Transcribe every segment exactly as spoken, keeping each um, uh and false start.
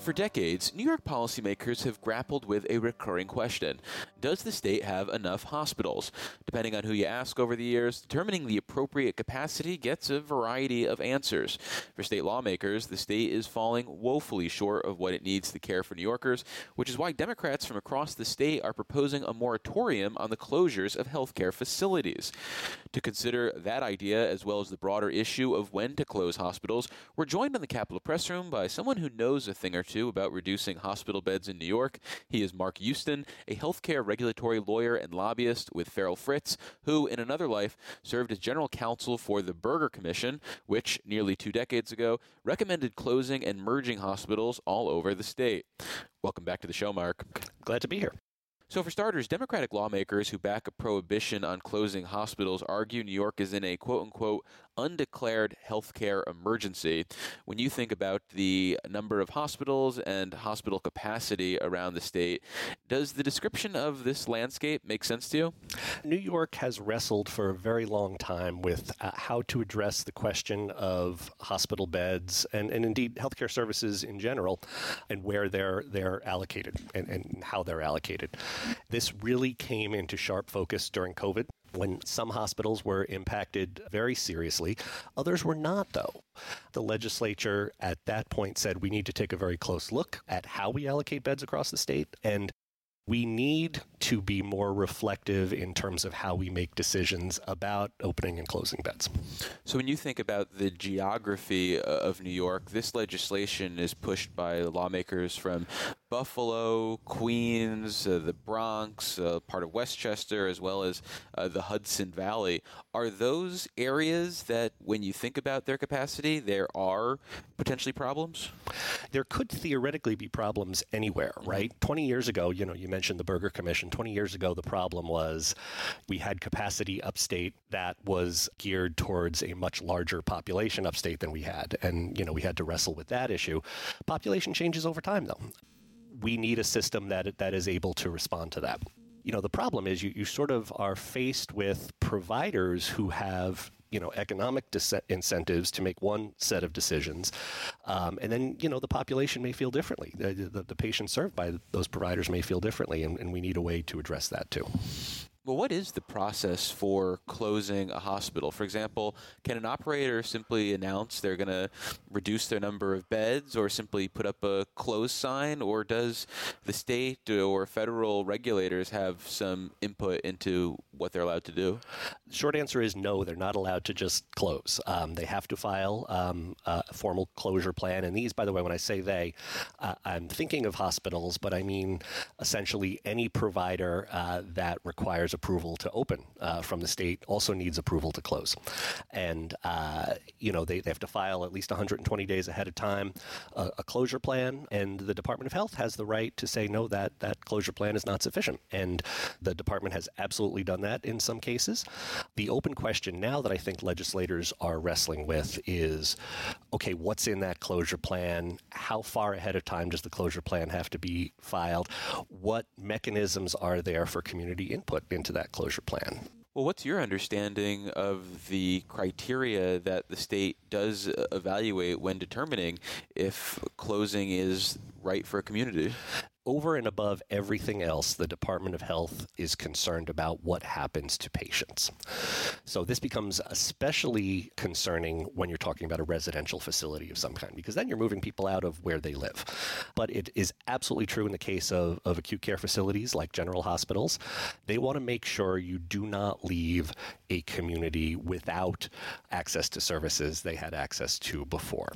For decades, New York policymakers have grappled with a recurring question. Does the state have enough hospitals? Depending on who you ask over the years, determining the appropriate capacity gets a variety of answers. For state lawmakers, the state is falling woefully short of what it needs to care for New Yorkers, which is why Democrats from across the state are proposing a moratorium on the closures of healthcare facilities. To consider that idea, as well as the broader issue of when to close hospitals, we're joined in the Capitol Press Room by someone who knows a thing or two about reducing hospital beds in New York. He is Mark Houston, a healthcare regulatory lawyer and lobbyist with Farrell Fritz, who, in another life, served as general counsel for the Berger Commission, which, nearly two decades ago, recommended closing and merging hospitals all over the state. Welcome back to the show, Mark. Glad to be here. So for starters, Democratic lawmakers who back a prohibition on closing hospitals argue New York is in a quote-unquote undeclared healthcare emergency. When you think about the number of hospitals and hospital capacity around the state, does the description of this landscape make sense to you? New York has wrestled for a very long time with uh, how to address the question of hospital beds and, and indeed healthcare services in general and where they're they're allocated and, and how they're allocated. This really came into sharp focus during COVID, when some hospitals were impacted very seriously. Others were not, though. The legislature at that point said we need to take a very close look at how we allocate beds across the state, and we need to be more reflective in terms of how we make decisions about opening and closing beds. So when you think about the geography of New York, this legislation is pushed by lawmakers from Buffalo, Queens, uh, the Bronx, uh, part of Westchester, as well as uh, the Hudson Valley. Are those areas that, when you think about their capacity, there are potentially problems? There could theoretically be problems anywhere, right? Mm-hmm. twenty years ago, you know, you mentioned the Berger Commission. twenty years ago, the problem was we had capacity upstate that was geared towards a much larger population upstate than we had. And, you know, we had to wrestle with that issue. Population changes over time, though. We need a system that that is able to respond to that. You know, the problem is you, you sort of are faced with providers who have, you know, economic dis- incentives to make one set of decisions. Um, and then, you know, the population may feel differently. The, the, the patients served by those providers may feel differently, and, and we need a way to address that too. Well, what is the process for closing a hospital? For example, can an operator simply announce they're going to reduce their number of beds or simply put up a close sign? Or does the state or federal regulators have some input into what they're allowed to do? The short answer is no, they're not allowed to just close. Um, they have to file um, a formal closure plan. And these, by the way, when I say they, uh, I'm thinking of hospitals, but I mean essentially any provider uh, that requires approval to open uh, from the state also needs approval to close. And, uh, you know, they, they have to file at least one hundred twenty days ahead of time uh, a closure plan. And the Department of Health has the right to say, no, that, that closure plan is not sufficient. And the department has absolutely done that in some cases. The open question now that I think legislators are wrestling with is, okay, what's in that closure plan? How far ahead of time does the closure plan have to be filed? What mechanisms are there for community input into that closure plan? Well, what's your understanding of the criteria that the state does evaluate when determining if closing is right for a community? Over and above everything else, the Department of Health is concerned about what happens to patients. So this becomes especially concerning when you're talking about a residential facility of some kind, because then you're moving people out of where they live. But it is absolutely true in the case of, of acute care facilities like general hospitals. They want to make sure you do not leave a community without access to services they had access to before.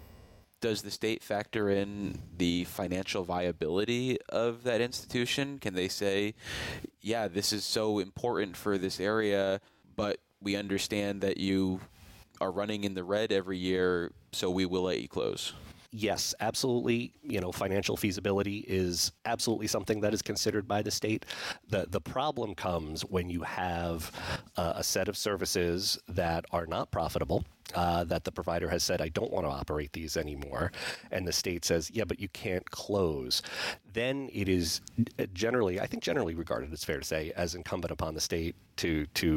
Does the state factor in the financial viability of that institution? Can they say, yeah, this is so important for this area, but we understand that you are running in the red every year, so we will let you close? Yes, absolutely. You know, financial feasibility is absolutely something that is considered by the state. The the problem comes when you have uh, a set of services that are not profitable, uh, that the provider has said, I don't want to operate these anymore, and the state says, yeah, but you can't close. Then it is generally, I think generally regarded, it's fair to say, as incumbent upon the state to to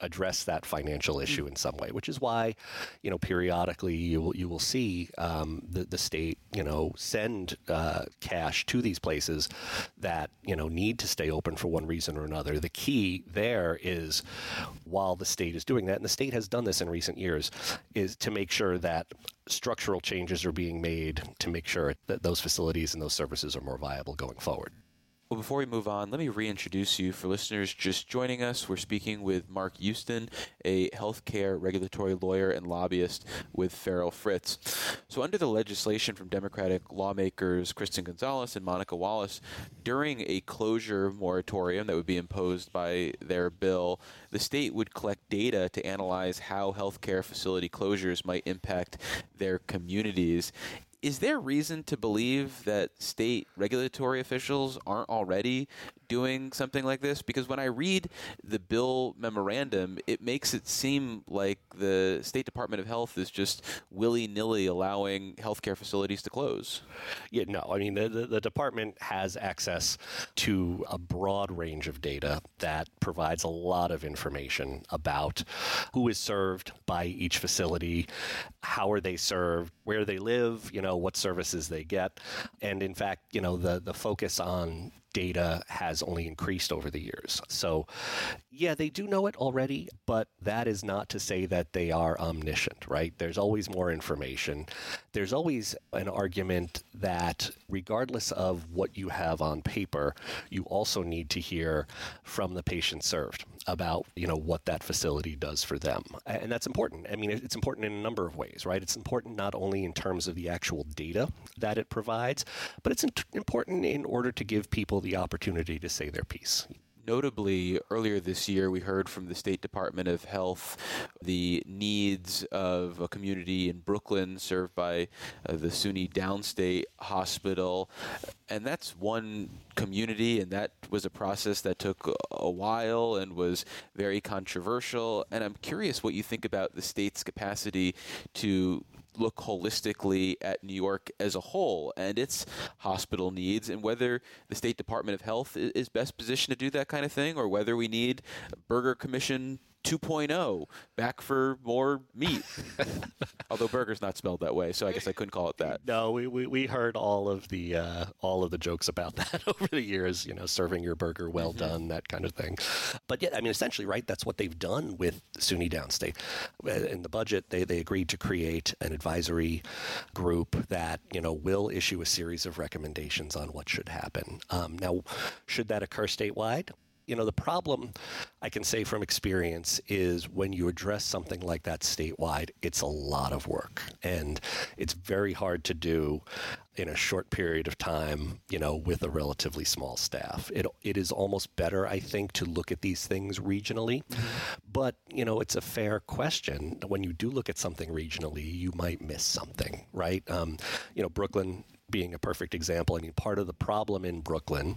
address that financial issue in some way, which is why, you know, periodically you will, you will see um, the, the state, you know, send uh, cash to these places that, you know, need to stay open for one reason or another. The key there is, while the state is doing that, and the state has done this in recent years, is to make sure that structural changes are being made to make sure that those facilities and those services are more viable going forward. Well, before we move on, let me reintroduce you for listeners just joining us. We're speaking with Mark Houston, a healthcare regulatory lawyer and lobbyist with Farrell Fritz. So under the legislation from Democratic lawmakers Kristen Gonzalez and Monica Wallace, during a closure moratorium that would be imposed by their bill, the state would collect data to analyze how healthcare facility closures might impact their communities. Is there reason to believe that state regulatory officials aren't already doing something like this? Because when I read the bill memorandum, it makes it seem like the State Department of Health is just willy-nilly allowing healthcare facilities to close. Yeah, no, I mean, the, the, the department has access to a broad range of data that provides a lot of information about who is served by each facility, how are they served, where they live, you know, what services they get. And in fact, you know, the, the focus on data has only increased over the years. So, yeah, they do know it already, but that is not to say that they are omniscient, right? There's always more information. There's always an argument that regardless of what you have on paper, you also need to hear from the patient served about, you know, what that facility does for them. And that's important. I mean, it's important in a number of ways, right? It's important not only in terms of the actual data that it provides, but it's important in order to give people the opportunity to say their piece. Notably, earlier this year, we heard from the State Department of Health the needs of a community in Brooklyn served by uh, the SUNY Downstate Hospital. And that's one community, and that was a process that took a while and was very controversial. And I'm curious what you think about the state's capacity to look holistically at New York as a whole and its hospital needs, and whether the State Department of Health is best positioned to do that kind of thing, or whether we need Burger Commission two point oh, back for more meat. Although burger's not spelled that way, so I guess I couldn't call it that. No, we, we, we heard all of the uh, all of the jokes about that over the years, you know, serving your burger well mm-hmm. done, that kind of thing. But yeah, I mean, essentially, right, that's what they've done with SUNY Downstate. In the budget, they, they agreed to create an advisory group that, you know, will issue a series of recommendations on what should happen. Um, now, should that occur statewide? You know, the problem, I can say from experience, is when you address something like that statewide, it's a lot of work. And it's very hard to do in a short period of time, you know, with a relatively small staff. It it is almost better, I think, to look at these things regionally. Mm-hmm. But, you know, it's a fair question. When you do look at something regionally, you might miss something, right? Um, you know, Brooklyn being a perfect example. I mean, part of the problem in Brooklyn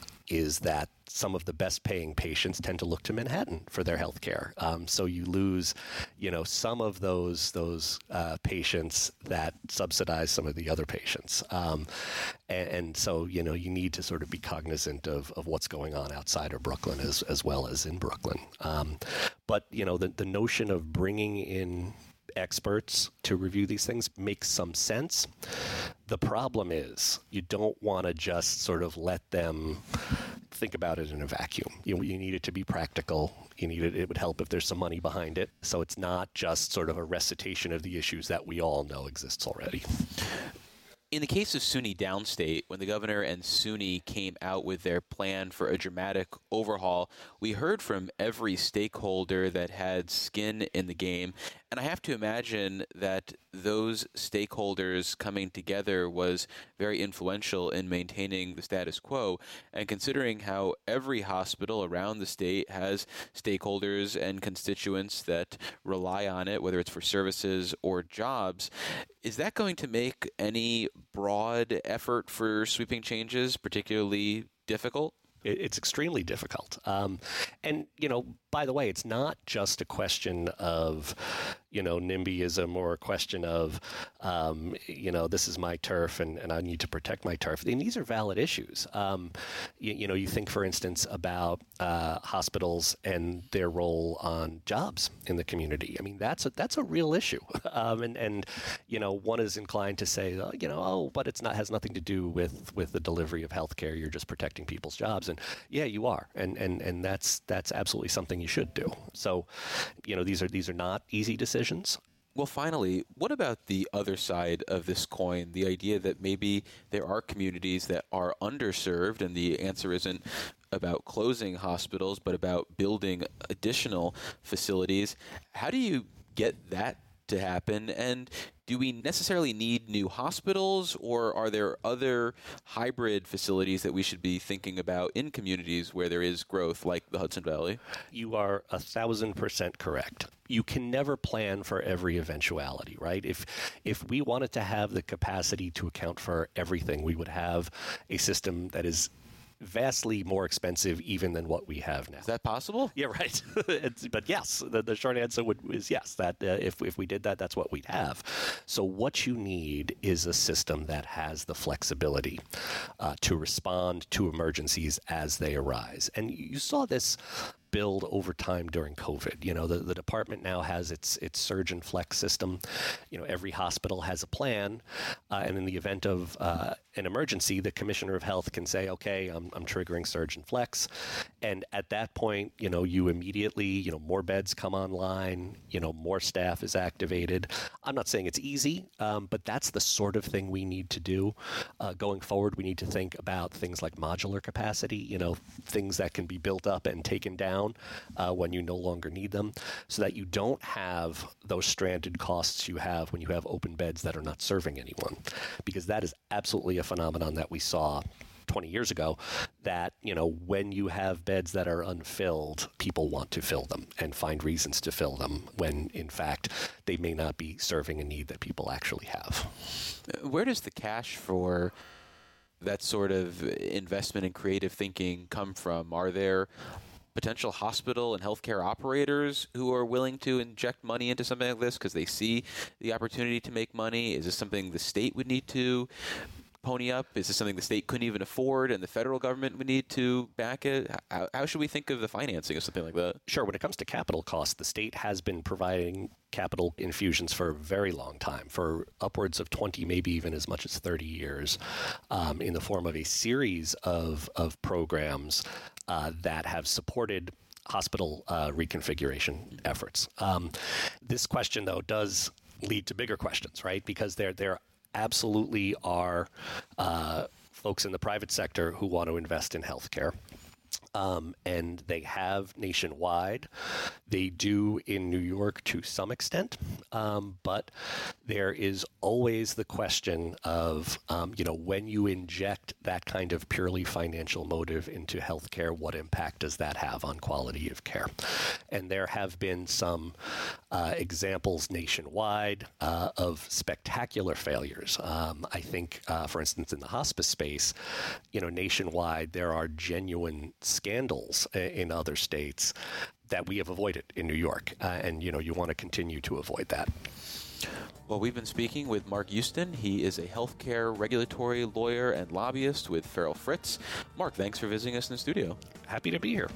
is that some of the best paying patients tend to look to Manhattan for their health care. Um, so you lose, you know, some of those those uh, patients that subsidize some of the other patients. Um, and, and so, you know, you need to sort of be cognizant of, of what's going on outside of Brooklyn as, as well as in Brooklyn. Um, but, you know, the, the notion of bringing in experts to review these things makes some sense. The problem is you don't want to just sort of let them think about it in a vacuum. You, you need it to be practical. You need it. It would help if there's some money behind it. So it's not just sort of a recitation of the issues that we all know exists already. In the case of SUNY Downstate, when the governor and SUNY came out with their plan for a dramatic overhaul, we heard from every stakeholder that had skin in the game. And I have to imagine that those stakeholders coming together was very influential in maintaining the status quo. And considering how every hospital around the state has stakeholders and constituents that rely on it, whether it's for services or jobs, is that going to make any broad effort for sweeping changes particularly difficult? It's extremely difficult. Um, and, you know, by the way, it's not just a question of, you know, NIMBYism or a question of, um, you know, this is my turf and, and I need to protect my turf. And these are valid issues. Um, you, you know, you think, for instance, about uh, hospitals and their role on jobs in the community. I mean, that's a, that's a real issue. Um, and, and, you know, one is inclined to say, uh, you know, oh, but it's not has nothing to do with, with the delivery of healthcare. You're just protecting people's jobs. And yeah, you are. And, and, and that's that's absolutely something you should do. So, you know, these are these are not easy decisions. Well, finally, what about the other side of this coin, the idea that maybe there are communities that are underserved, and the answer isn't about closing hospitals, but about building additional facilities? How do you get that to happen? And do we necessarily need new hospitals, or are there other hybrid facilities that we should be thinking about in communities where there is growth, like the Hudson Valley? You are a thousand percent correct. You can never plan for every eventuality, right? If if we wanted to have the capacity to account for everything, we would have a system that is vastly more expensive even than what we have now. Is that possible? Yeah, right. It's, but yes, the, the short answer would, is yes, that uh, if, if we did that, that's what we'd have. So what you need is a system that has the flexibility uh, to respond to emergencies as they arise. And you saw this build over time during COVID. You know, the, the department now has its its surge and flex system. You know, every hospital has a plan, uh, and in the event of uh, an emergency, the commissioner of health can say, okay, I'm, I'm triggering surge and flex. And at that point, you know, you immediately, you know, more beds come online, you know, more staff is activated. I'm not saying it's easy, um, but that's the sort of thing we need to do. Uh, going forward, we need to think about things like modular capacity, you know, things that can be built up and taken down Uh, when you no longer need them, so that you don't have those stranded costs you have when you have open beds that are not serving anyone. Because that is absolutely a phenomenon that we saw twenty years ago, that, you know, when you have beds that are unfilled, people want to fill them and find reasons to fill them when, in fact, they may not be serving a need that people actually have. Where does the cash for that sort of investment in creative thinking come from? Are there potential hospital and healthcare operators who are willing to inject money into something like this because they see the opportunity to make money? Is this something the state would need to pony up? Is this something the state couldn't even afford and the federal government would need to back it? How, how should we think of the financing of something like that? Sure. When it comes to capital costs, the state has been providing capital infusions for a very long time, for upwards of twenty, maybe even as much as thirty years, um, in the form of a series of, of programs uh, that have supported hospital uh, reconfiguration efforts. Um, this question, though, does lead to bigger questions, right? Because there, there absolutely are uh, folks in the private sector who want to invest in healthcare. Um, and they have nationwide. They do in New York to some extent, um, but there is always the question of, um, you know, when you inject that kind of purely financial motive into healthcare, what impact does that have on quality of care? And there have been some uh, examples nationwide uh, of spectacular failures. Um, I think, uh, for instance, in the hospice space, you know, nationwide, there are genuine scandals in other states that we have avoided in New York. Uh, and, you know, you want to continue to avoid that. Well, we've been speaking with Mark Houston. He is a healthcare regulatory lawyer and lobbyist with Farrell Fritz. Mark, thanks for visiting us in the studio. Happy to be here.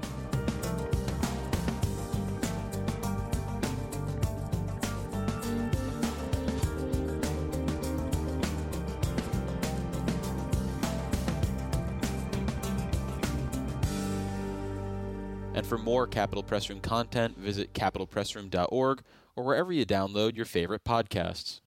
And for more Capital Press Room content, visit capital press room dot org or wherever you download your favorite podcasts.